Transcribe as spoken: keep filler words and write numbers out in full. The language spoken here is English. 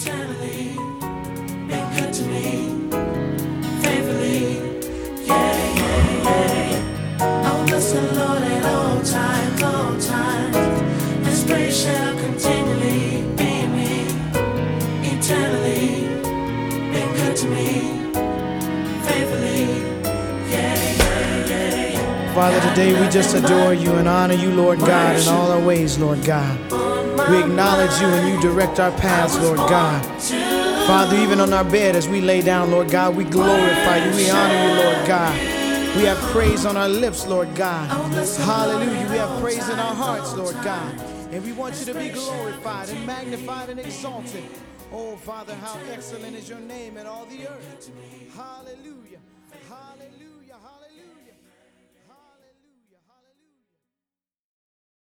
eternally. Been good to me, faithfully. Yeah, yeah, yeah. I will bless the Lord at all times, all times. His praise shall continually be in me, eternally. Been good to me, faithfully. Father, today we just adore you and honor you, Lord God, in all our ways, Lord God. We acknowledge you and you direct our paths, Lord God. Father, even on our bed as we lay down, Lord God, we glorify you, we honor you, Lord God. We have praise on our lips, Lord God. Hallelujah. We have praise in our hearts, Lord God. And we want you to be glorified and magnified and exalted. Oh, Father, how excellent is your name in all the earth. Hallelujah. Hallelujah.